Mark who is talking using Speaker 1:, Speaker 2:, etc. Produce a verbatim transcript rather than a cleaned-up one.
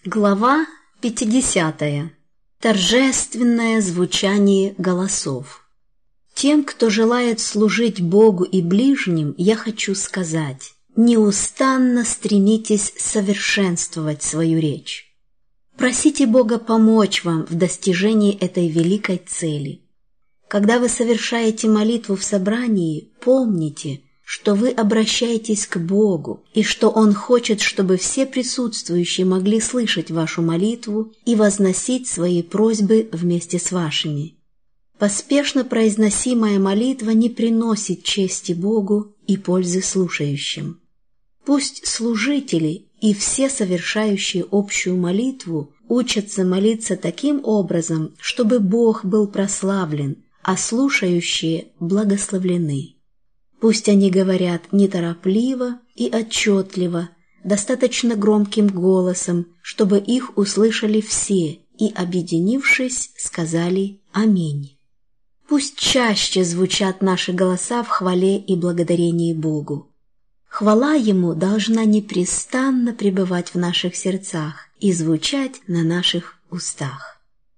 Speaker 1: Глава пятидесятая. Торжественное звучание голосов. Тем, кто желает служить Богу и ближним, я хочу сказать: неустанно стремитесь совершенствовать свою речь. Просите Бога помочь вам в достижении этой великой цели. Когда вы совершаете молитву в собрании, помните, что вы обращаетесь к Богу, и что Он хочет, чтобы все присутствующие могли слышать вашу молитву и возносить свои просьбы вместе с вашими. Поспешно произносимая молитва не приносит чести Богу и пользы слушающим. Пусть служители и все совершающие общую молитву учатся молиться таким образом, чтобы Бог был прославлен, а слушающие благословлены. Пусть они говорят неторопливо и отчетливо, достаточно громким голосом, чтобы их услышали все и, объединившись, сказали «Аминь». Пусть чаще звучат наши голоса в хвале и благодарении Богу. Хвала Ему должна непрестанно пребывать в наших сердцах и звучать на наших устах.